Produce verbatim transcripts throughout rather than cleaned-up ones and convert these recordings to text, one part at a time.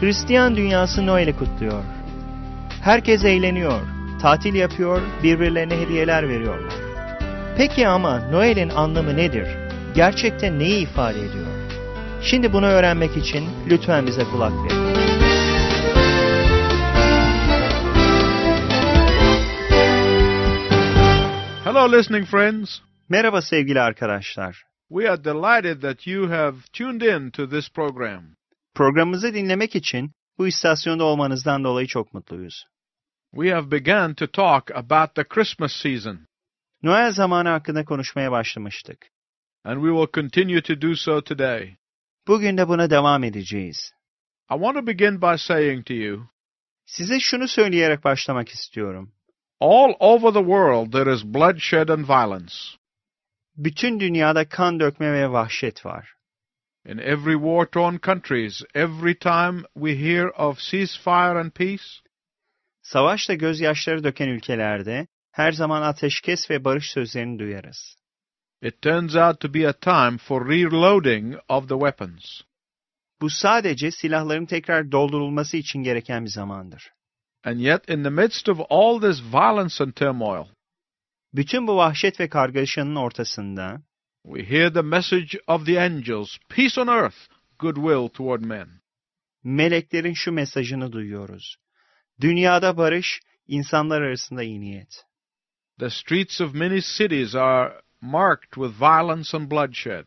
Hristiyan dünyası Noel'i kutluyor. Herkes eğleniyor, tatil yapıyor, birbirlerine hediyeler veriyorlar. Peki ama Noel'in anlamı nedir? Gerçekten neyi ifade ediyor? Şimdi bunu öğrenmek için lütfen bize kulak verin. Hello listening friends. Merhaba sevgili arkadaşlar. We are delighted that you have tuned in to this program. Programımızı dinlemek için bu istasyonda olmanızdan dolayı çok mutluyuz. We have begun to talk about the Christmas season. Noel zamanı hakkında konuşmaya başlamıştık. And we will continue to do so today. Bugün de buna devam edeceğiz. I want to begin by saying to you, Size şunu söyleyerek başlamak istiyorum. all over the world there is bloodshed and violence. Bütün dünyada kan dökme ve vahşet var. In every war-torn countries, every time we hear of ceasefire and peace, Savaşla gözyaşları döken ülkelerde her zaman ateşkes ve barış sözlerini duyarız. it turns out to be a time for reloading of the weapons. Bu sadece silahların tekrar doldurulması için gereken bir zamandır. And yet in the midst of all this violence and turmoil, Bütün bu vahşet ve kargaşanın ortasında we hear the message of the angels, peace on earth, goodwill toward men. meleklerin şu mesajını duyuyoruz. Dünyada barış, insanlar arasında iyi niyet. The streets of many cities are marked with violence and bloodshed.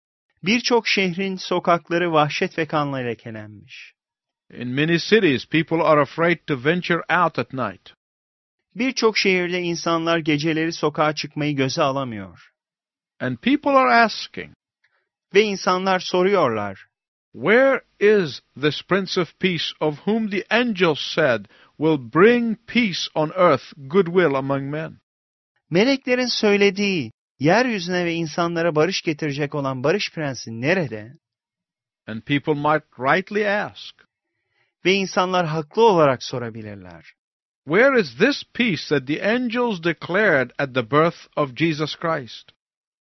Birçok şehrin sokakları vahşet ve kanla lekelenmiş. In many cities, people are afraid to venture out at night. Birçok şehirde insanlar geceleri sokağa çıkmayı göze alamıyor. And people are asking, Ve insanlar soruyorlar, where is this Prince of Peace of whom the angels said will bring peace on earth, goodwill among men? meleklerin söylediği, yeryüzüne ve insanlara barış getirecek olan barış prensi nerede? And people might rightly ask, Ve insanlar haklı olarak sorabilirler. where is this peace that the angels declared at the birth of Jesus Christ?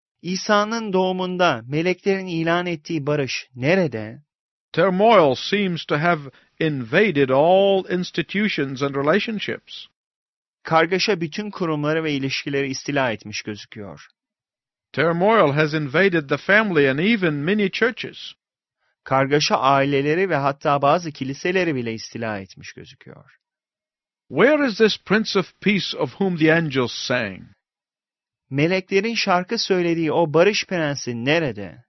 İsa'nın doğumunda meleklerin ilan ettiği barış nerede? Turmoil seems to have invaded all institutions and relationships. Kargaşa bütün kurumları ve ilişkileri istila etmiş gözüküyor. Turmoil has invaded the family and even many churches. Kargaşa aileleri ve hatta bazı kiliseleri bile istila etmiş gözüküyor. Where is this Prince of Peace of whom the angels sang? Meleklerin şarkı söylediği o barış prensi nerede?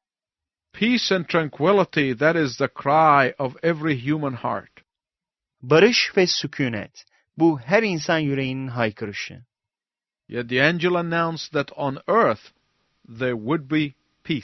Peace and tranquility, that is the cry of every human heart. Barış ve sükunet. Bu her insan yüreğinin haykırışı. Yet the angel announced that on earth there would be peace.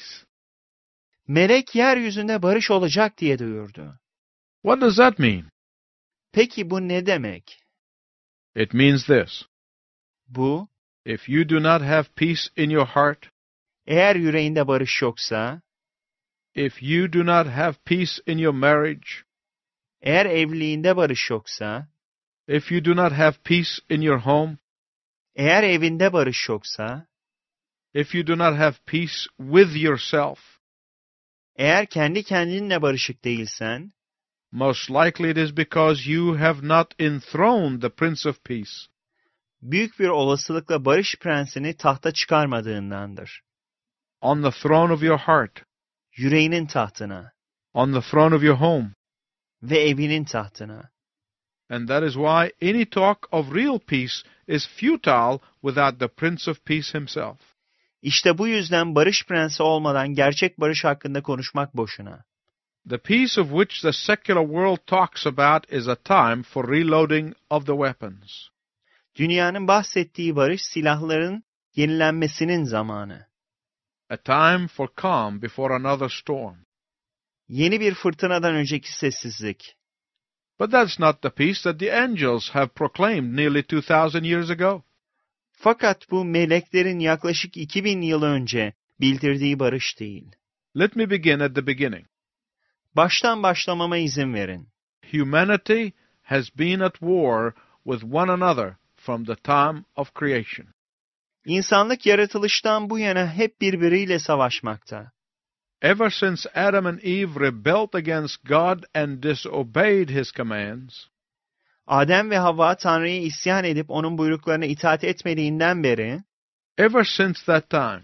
Melek yeryüzünde barış olacak diye duyurdu. What does that mean? Peki bu ne demek? It means this. Bu, If you do not have peace in your heart, eğer yüreğinde barış yoksa, if you do not have peace in your marriage, eğer evliliğinde barış yoksa, if you do not have peace in your home, eğer evinde barış yoksa, if you do not have peace with yourself, eğer kendi kendinle barışık değilsen, most likely it is because you have not enthroned the Prince of Peace. büyük bir olasılıkla barış prensini tahta çıkarmadığındandır. On the throne of your heart, Yüreğinin tahtına on the throne of your home. ve evinin tahtına. And that is why any talk of real peace is futile without the Prince of Peace himself. İşte bu yüzden barış prensi olmadan gerçek barış hakkında konuşmak boşuna. The peace of which the secular world talks about is a time for reloading of the weapons. Dünyanın bahsettiği barış silahların yenilenmesinin zamanı. A time for calm before another storm. Yeni bir fırtınadan önceki sessizlik. But that's not the peace that the angels have proclaimed nearly two thousand years ago. Fakat bu meleklerin yaklaşık iki bin yıl önce bildirdiği barış değil. Let me begin at the beginning. Baştan başlamama izin verin. Humanity has been at war with one another from the time of creation. İnsanlık yaratılıştan bu yana hep birbiriyle savaşmakta. Ever since Adam and Eve rebelled against God and disobeyed his commands, Adem ve Havva Tanrı'ya isyan edip onun buyruklarına itaat etmediğinden beri, ever since that time,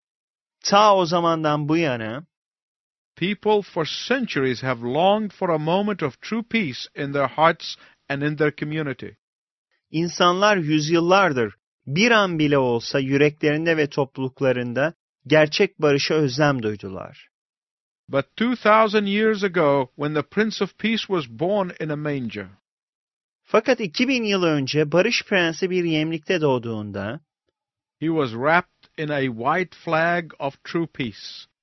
ta o zamandan bu yana, people for centuries have longed for a moment of true peace in their hearts and in their community. İnsanlar yüzyıllardır bir an bile olsa yüreklerinde ve topluluklarında gerçek barışa özlem duydular. But two thousand years ago, when the Prince of Peace was born in a manger, Fakat iki bin yıl önce Barış Prensi bir yemlikte doğduğunda, he was wrapped in a white flag of true peace.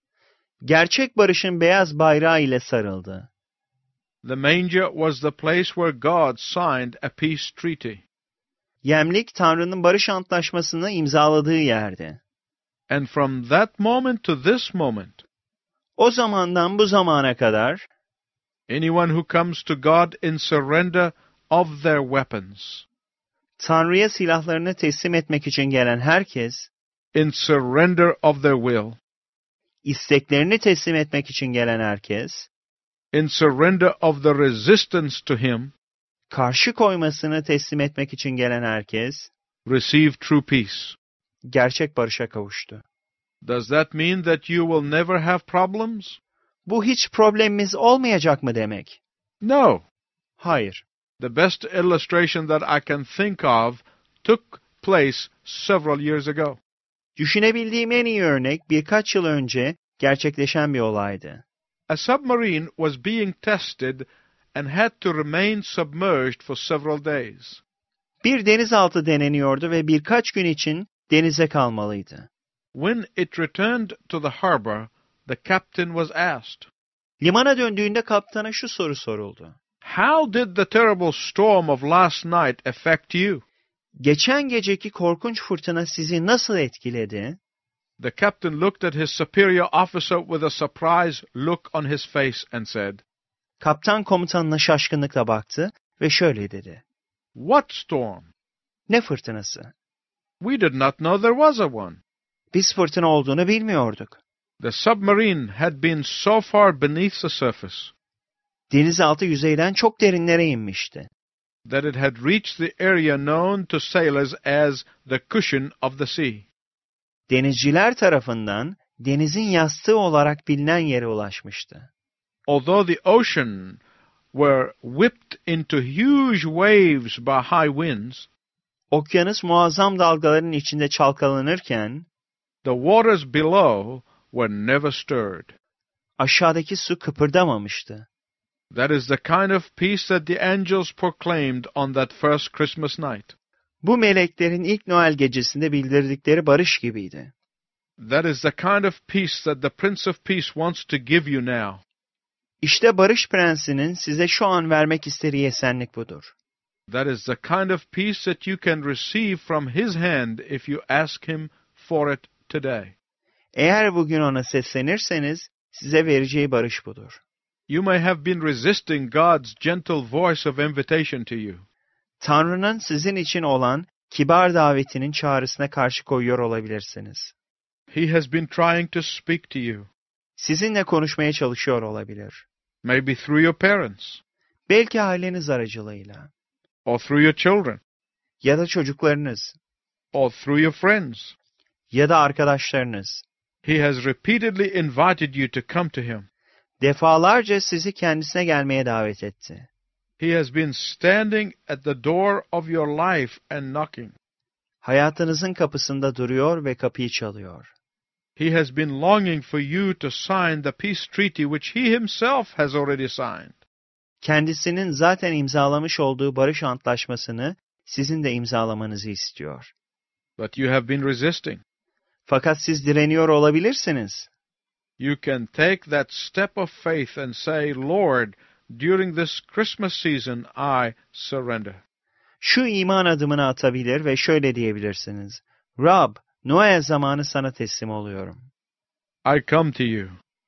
gerçek barışın beyaz bayrağı ile sarıldı. The manger was the place where God signed a peace treaty. Yemlik, Tanrı'nın barış antlaşmasını imzaladığı yerdi. And from that moment to this moment, O zamandan bu zamana kadar, anyone who comes to God in surrender of their weapons, Tanrı'ya silahlarını teslim etmek için gelen herkes, in surrender of their will, isteklerini teslim etmek için gelen herkes, in surrender of the resistance to him, karşı koymasını teslim etmek için gelen herkes, receive true peace. gerçek barışa kavuştu. Does that mean that you will never have problems? Bu hiç problemimiz olmayacak mı demek? No. Hayır. The best illustration that I can think of took place several years ago. Düşünebildiğim en iyi örnek birkaç yıl önce gerçekleşen bir olaydı. A submarine was being tested and had to remain submerged for several days. Bir denizaltı deneniyordu ve birkaç gün için denize kalmalıydı. When it returned to the harbor, the captain was asked, Limana döndüğünde kaptana şu soru soruldu. "How did the terrible storm of last night affect you?" Geçen geceki korkunç fırtına sizi nasıl etkiledi? The captain looked at his superior officer with a surprised look on his face and said, Kaptan komutanına şaşkınlıkla baktı ve şöyle dedi. "What storm? Ne fırtınası? We did not know there was a one." Biz fırtına olduğunu bilmiyorduk. The submarine had been so far beneath the surface Denizaltı yüzeyden çok derinlere inmişti. that it had reached the area known to sailors as the cushion of the sea. Denizciler tarafından denizin yastığı olarak bilinen yere ulaşmıştı. Although the ocean were whipped into huge waves by high winds, Okyanus muazzam dalgaların içinde çalkalanırken, the waters below were never stirred. aşağıdaki su kıpırdamamıştı. That is the kind of peace that the angels proclaimed on that first Christmas night. Bu meleklerin ilk Noel gecesinde bildirdikleri barış gibiydi. That is the kind of peace that the Prince of Peace wants to give you now. İşte Barış Prensi'nin size şu an vermek istediği esenlik budur. That is the kind of peace that you can receive from His hand if you ask Him for it today. Eğer bugün ona seslenirseniz, size vereceği barış budur. You may have been resisting God's gentle voice of invitation to you. Tanrı'nın sizin için olan kibar davetinin çağrısına karşı koyuyor olabilirsiniz. He has been trying to speak to you. Sizinle konuşmaya çalışıyor olabilir. Maybe through your parents, Belki aileniz aracılığıyla. or through your children, Ya da çocuklarınız. or through your friends. Ya da arkadaşlarınız. He has repeatedly invited you to come to Him. Defalarca sizi kendisine gelmeye davet etti. He has been standing at the door of your life and knocking. Hayatınızın kapısında duruyor ve kapıyı çalıyor. He has been longing for you to sign the peace treaty which He Himself has already signed. Kendisinin zaten imzalamış olduğu barış antlaşmasını sizin de imzalamanızı istiyor. But you have been resisting. Fakat siz direniyor olabilirsiniz. You can take that step of faith and say, "Lord, during this Christmas season, I surrender." Şu iman adımını atabilir ve şöyle diyebilirsiniz. Rab, Noel zamanı sana teslim oluyorum. I come to you.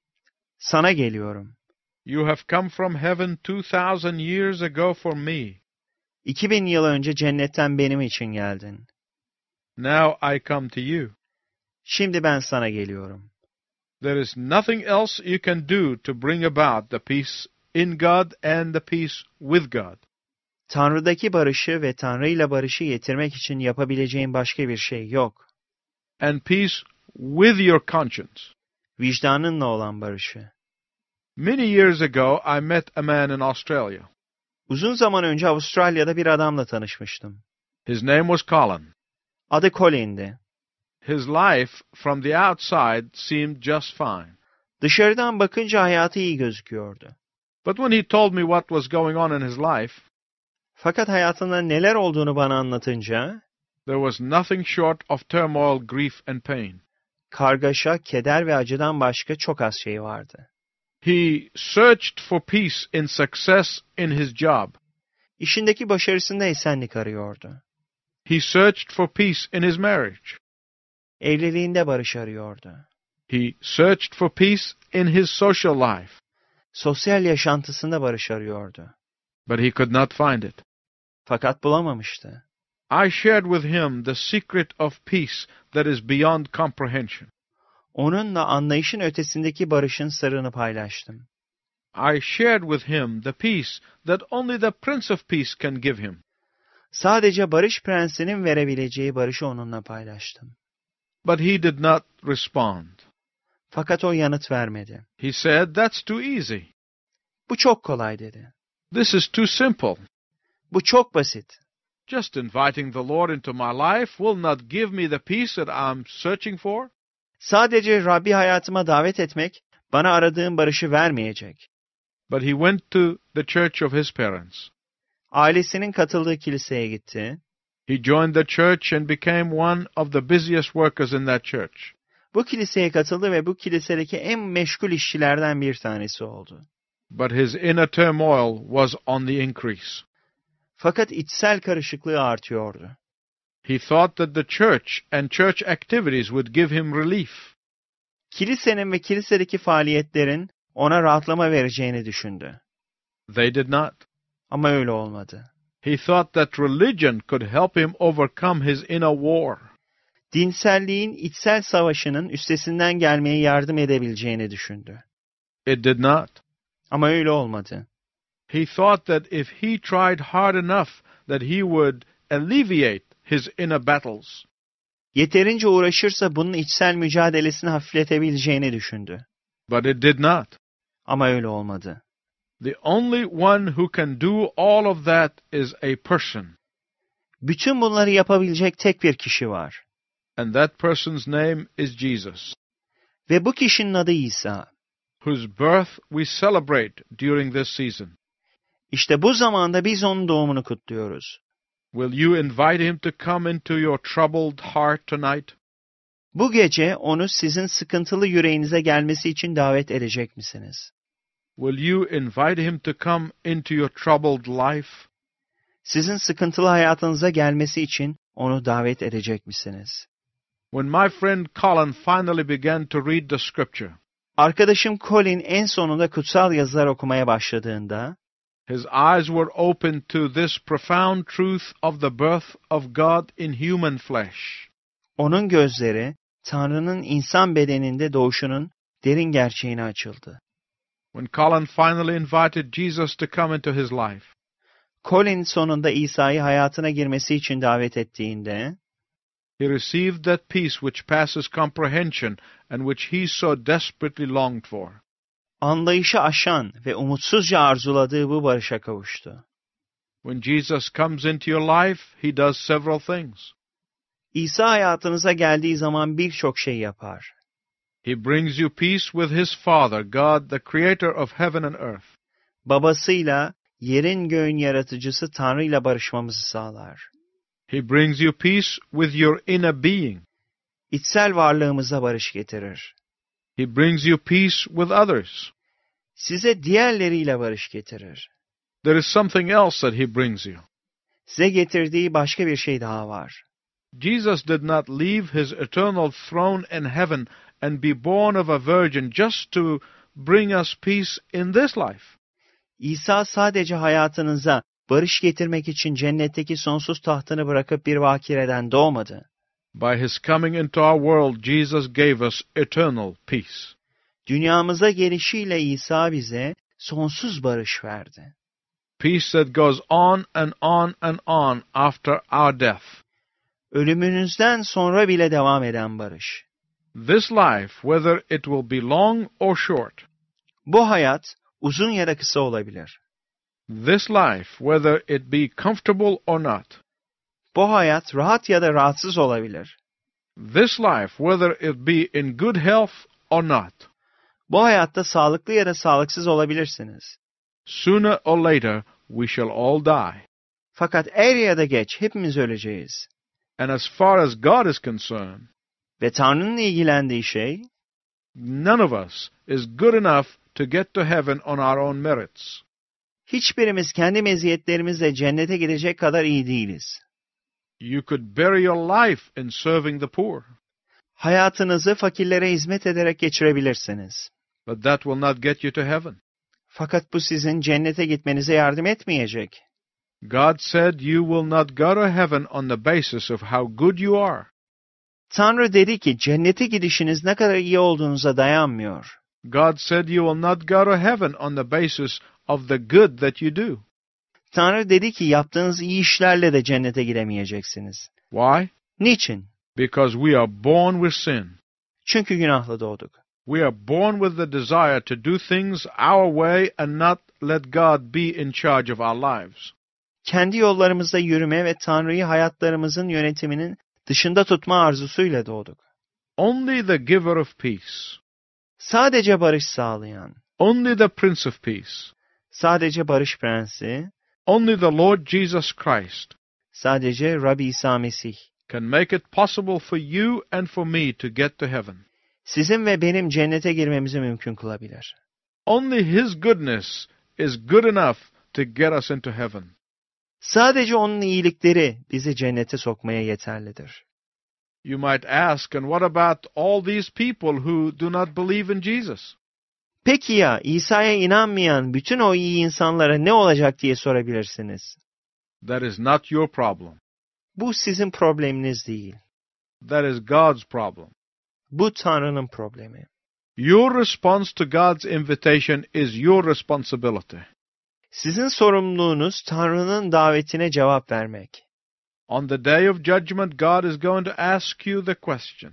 Sana geliyorum. You have come from heaven two thousand years ago for me. İki bin yıl önce cennetten benim için geldin. Now I come to you. Şimdi ben sana geliyorum. There is nothing else you can do to bring about the peace in God and the peace with God. Tanrı'daki barışı ve Tanrı ile barışı getirmek için yapabileceğin başka bir şey yok. And peace with your conscience. Vicdanınla olan barışı. Many years ago, I met a man in Australia. Uzun zaman önce Avustralya'da bir adamla tanışmıştım. His name was Colin. Adı Colin'di. His life from the outside seemed just fine. Dışarıdan bakınca hayatı iyi gözüküyordu. But when he told me what was going on in his life, fakat hayatında neler olduğunu bana anlatınca, there was nothing short of turmoil, grief and pain. Kargaşa, keder ve acıdan başka çok az şey vardı. He searched for peace in success in his job. İşindeki başarısında esenlik arıyordu. He searched for peace in his marriage. Evliliğinde barış arıyordu. He searched for peace in his social life. Sosyal yaşantısında barış arıyordu. But he could not find it. Fakat bulamamıştı. I shared with him the secret of peace that is beyond comprehension. Onunla anlayışın ötesindeki barışın sırrını paylaştım. I shared with him the peace that only the Prince of Peace can give him. Sadece barış prensinin verebileceği barışı onunla paylaştım. But he did not respond. Fakat o yanıt vermedi. He said, "That's too easy. Bu çok kolay dedi. This is too simple. Bu çok basit. Just inviting the Lord into my life will not give me the peace that I'm searching for." Sadece Rabbi hayatıma davet etmek bana aradığım barışı vermeyecek. But he went to the church of his parents. Ailesinin katıldığı kiliseye gitti. He joined the church and became one of the busiest workers in that church. Bu kiliseye katıldı ve bu kilisedeki en meşgul işçilerden bir tanesi oldu. But his inner turmoil was on the increase. Fakat içsel karışıklığı artıyordu. He thought that the church and church activities would give him relief. Kilisenin ve kilisedeki faaliyetlerin ona rahatlama vereceğini düşündü. They did not. Ama öyle olmadı. He thought that religion could help him overcome his inner war. Dinselliğin içsel savaşının üstesinden gelmeye yardım edebileceğini düşündü. It did not. Ama öyle olmadı. He thought that if he tried hard enough that he would alleviate his inner battles. Yeterince uğraşırsa bunun içsel mücadelesini hafifletebileceğini düşündü. But it did not. Ama öyle olmadı. The only one who can do all of that is a person. Bütün bunları yapabilecek tek bir kişi var. And that person's name is Jesus. Ve bu kişinin adı İsa. Whose birth we celebrate during this season. İşte bu zamanda biz onun doğumunu kutluyoruz. Will you invite him to come into your troubled heart tonight? Bu gece onu sizin sıkıntılı yüreğinize gelmesi için davet edecek misiniz? Will you invite him to come into your troubled life? Sizin sıkıntılı hayatınıza gelmesi için onu davet edecek misiniz? When my friend Colin finally began to read the scripture, arkadaşım Colin en sonunda kutsal yazılar okumaya başladığında, his eyes were open to this profound truth of the birth of God in human flesh. Onun gözleri Tanrı'nın insan bedeninde doğuşunun derin gerçeğine açıldı. When Colin finally invited Jesus to come into his life, Colin sonunda İsa'yı hayatına girmesi için davet ettiğinde, he received that peace which passes comprehension and which he so desperately longed for. anlayışı aşan ve umutsuzca arzuladığı bu barışa kavuştu. When Jesus comes into your life, he does several things. İsa hayatınıza geldiği zaman birçok şey yapar. He brings you peace with his Father, God, the creator of heaven and earth. Babasıyla, yerin göğün yaratıcısı Tanrı'yla barışmamızı sağlar. He brings you peace with your inner being. İçsel varlığımıza barış getirir. He brings you peace with others. Size diğerleriyle barış getirir. There is something else that he brings you. Size getirdiği başka bir şey daha var. Jesus did not leave his eternal throne in heaven and be born of a virgin just to bring us peace in this life. İsa sadece hayatınıza barış getirmek için cennetteki sonsuz tahtını bırakıp bir bakireden doğmadı. By his coming into our world, Jesus gave us eternal peace. Dünyamıza gelişiyle İsa bize sonsuz barış verdi. Peace that goes on and on and on after our death. Ölümünüzden sonra bile devam eden barış. This life, whether it will be long or short. Bu hayat uzun ya da kısa olabilir. This life, whether it be comfortable or not. Bu hayat rahat ya da rahatsız olabilir. This life, whether it be in good health or not. Bu hayatta sağlıklı ya da sağlıksız olabilirsiniz. Sooner or later, we shall all die. Fakat er ya da geç hepimiz öleceğiz. And as far as God is concerned, Ve Tanrı'nın ilgilendiği şey, none of us is good enough to get to heaven on our own merits. hiçbirimiz kendi meziyetlerimizle cennete gidecek kadar iyi değiliz. You could bury your life in serving the poor, Hayatınızı fakirlere hizmet ederek geçirebilirsiniz. but that will not get you to heaven. Fakat bu sizin cennete gitmenize yardım etmeyecek. God said you will not go to heaven on the basis of how good you are. Tanrı dedi ki cennete gidişiniz ne kadar iyi olduğunuza dayanmıyor. God said you will not go to heaven on the basis of the good that you do. Tanrı dedi ki yaptığınız iyi işlerle de cennete giremeyeceksiniz. Why? Niçin? Because we are born with sin. Çünkü günahla doğduk. We are born with the desire to do things our way and not let God be in charge of our lives. Kendi yollarımızda yürüme ve Tanrı'yı hayatlarımızın yönetiminin dışında tutma arzusuyla doğduk. Only the giver of peace, Sadece barış sağlayan, only the Prince of Peace, sadece barış prensi, only the Lord Jesus Christ sadece Rabbi İsa Mesih, can make it possible for you and for me to get to heaven. sizin ve benim cennete girmemizi mümkün kılabilir. Only His goodness is good enough to get us into heaven. Sadece onun iyilikleri bizi cennete sokmaya yeterlidir. You might ask, and what about all these people who do not believe in Jesus? Peki ya İsa'ya inanmayan bütün o iyi insanlara ne olacak diye sorabilirsiniz. That is not your problem. Bu sizin probleminiz değil. That is God's problem. Bu Tanrı'nın problemi. Your response to God's invitation is your responsibility. Sizin sorumluluğunuz Tanrı'nın davetine cevap vermek. On the day of judgment, God is going to ask you the question.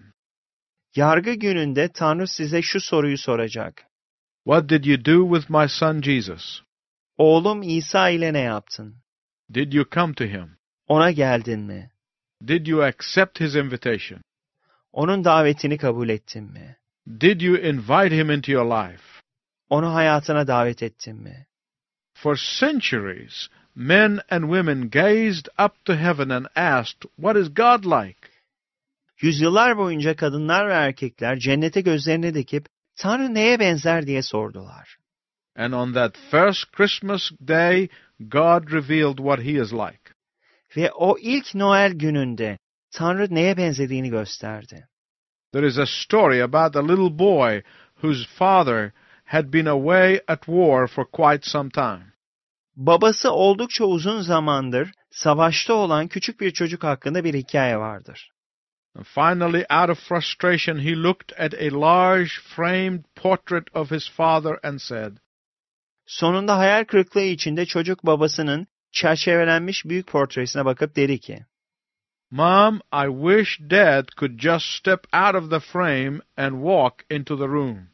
Yargı gününde Tanrı size şu soruyu soracak. What did you do with my son Jesus? Oğlum İsa ile ne yaptın? Did you come to him? Ona geldin mi? Did you accept his invitation? Onun davetini kabul ettin mi? Did you invite him into your life? Onu hayatına davet ettin mi? For centuries, men and women gazed up to heaven and asked, what is God like? Yüzyıllar boyunca kadınlar ve erkekler cennete gözlerini dikip Tanrı neye benzer diye sordular. And on that first Christmas day, God revealed what he is like. Ve o ilk Noel gününde Tanrı neye benzediğini gösterdi. There is a story about a little boy whose father had been away at war for quite some time. Babası oldukça uzun zamandır savaşta olan küçük bir çocuk hakkında bir hikaye vardır. And finally, out of frustration, he looked at a large framed portrait of his father and said, Sonunda hayal kırıklığı içinde çocuk babasının çerçevelenmiş büyük portresine bakıp dedi ki, Mom, I wish Dad could just step out of the frame and walk into the room.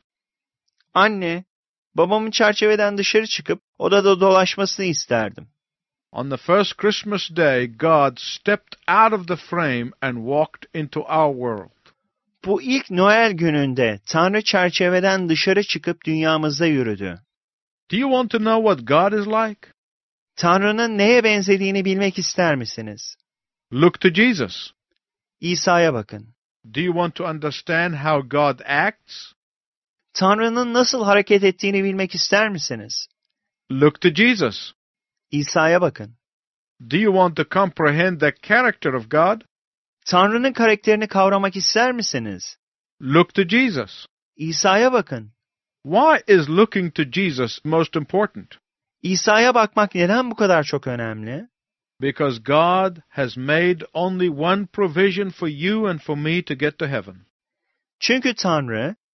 Anne, babamın çerçeveden dışarı çıkıp odada dolaşmasını isterdim. On the first Christmas day, God stepped out of the frame and walked into our world. Bu ilk Noel gününde Tanrı çerçeveden dışarı çıkıp dünyamızda yürüdü. Do you want to know what God is like? Tanrı'nın neye benzediğini bilmek ister misiniz? Look to Jesus. İsa'ya bakın. Do you want to understand how God acts? Tanrı'nın nasıl hareket ettiğini bilmek ister misiniz? Look to Jesus. İsa'ya bakın. Do you want to comprehend the character of God? Tanrı'nın karakterini kavramak ister misiniz? Look to Jesus. İsa'ya bakın. Why is looking to Jesus most important? İsa'ya bakmak neden bu kadar çok önemli? Because God has made only one provision for you and for me to get to heaven. Çünkü Tanrı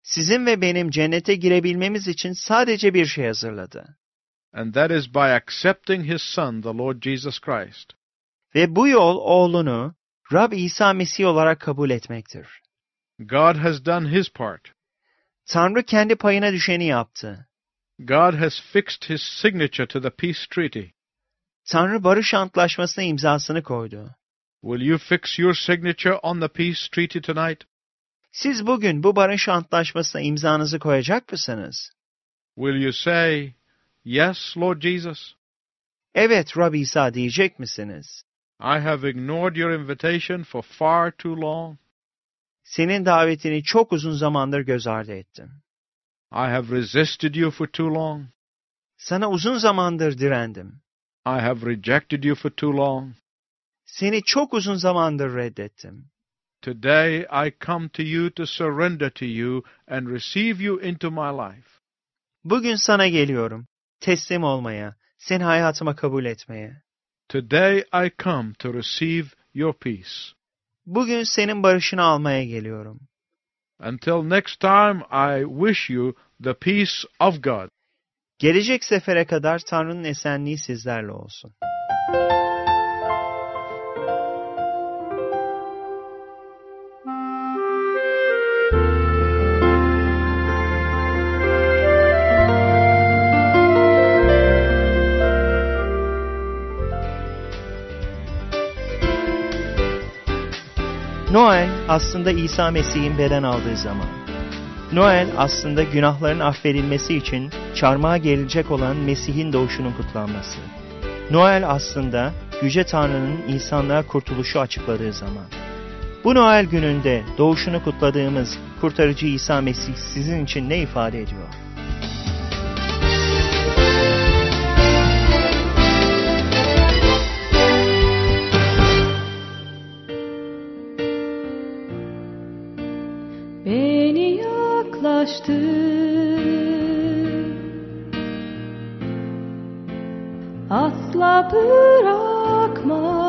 sizin ve benim cennete girebilmemiz için sadece bir şey hazırladı. And that is by accepting His Son, the Lord Jesus Christ. Ve bu yol oğlunu Rab İsa Mesih olarak kabul etmektir. God has done His part. Tanrı kendi payına düşeni yaptı. God has fixed His signature to the peace treaty. Tanrı barış antlaşmasına imzasını koydu. Will you fix your signature on the peace treaty tonight? Siz bugün bu barış antlaşmasına imzanızı koyacak mısınız? Will you say, yes, Lord Jesus? Evet, Rab İsa diyecek misiniz? I have ignored your invitation for far too long. Senin davetini çok uzun zamandır göz ardı ettim. I have resisted you for too long. Sana uzun zamandır direndim. I have rejected you for too long. Seni çok uzun zamandır reddettim. Today I come to you to surrender to you and receive you into my life. Bugün sana geliyorum, teslim olmaya, seni hayatıma kabul etmeye. Today I come to receive your peace. Bugün senin barışını almaya geliyorum. Until next time, I wish you the peace of God. Gelecek sefere kadar Tanrı'nın esenliği sizlerle olsun. Noel aslında İsa Mesih'in beden aldığı zaman. Noel aslında günahların affedilmesi için çarmıha gerilecek olan Mesih'in doğuşunun kutlanması. Noel aslında Yüce Tanrı'nın insanlığa kurtuluşu açıkladığı zaman. Bu Noel gününde doğuşunu kutladığımız kurtarıcı İsa Mesih sizin için ne ifade ediyor? Beni yaklaştır, asla bırakma.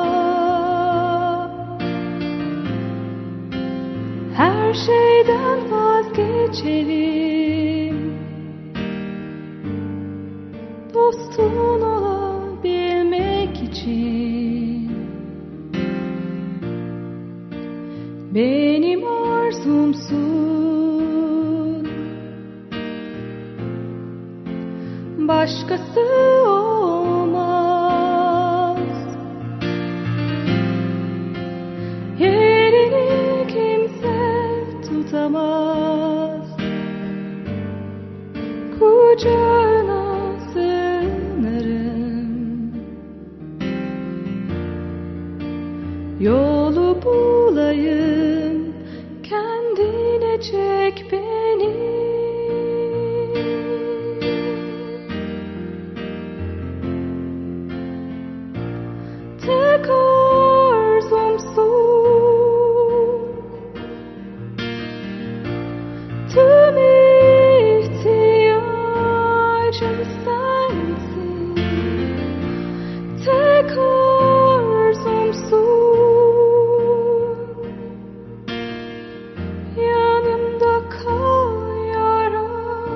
Her şeyden vazgeçelim, dostun olabilmek için. Benim arzumsun, başkası olmaz. Yerini kimse tutamaz. Kucağına sığınırım, yolu bulayım, kendine çek beni. Tek arzumsun, tüm ihtiyacım sensin. Tek arzumsun, yanımda kal ya Rab.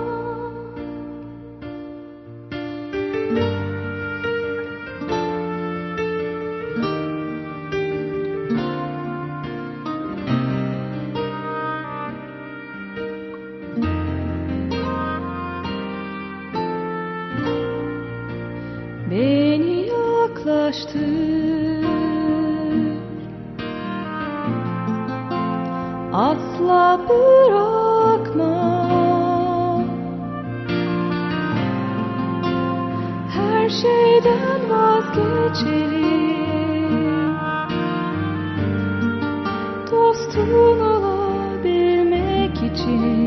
Beni yaklaştır, asla bırakma. Her şeyden vazgeçelim, dostun olabilmek için.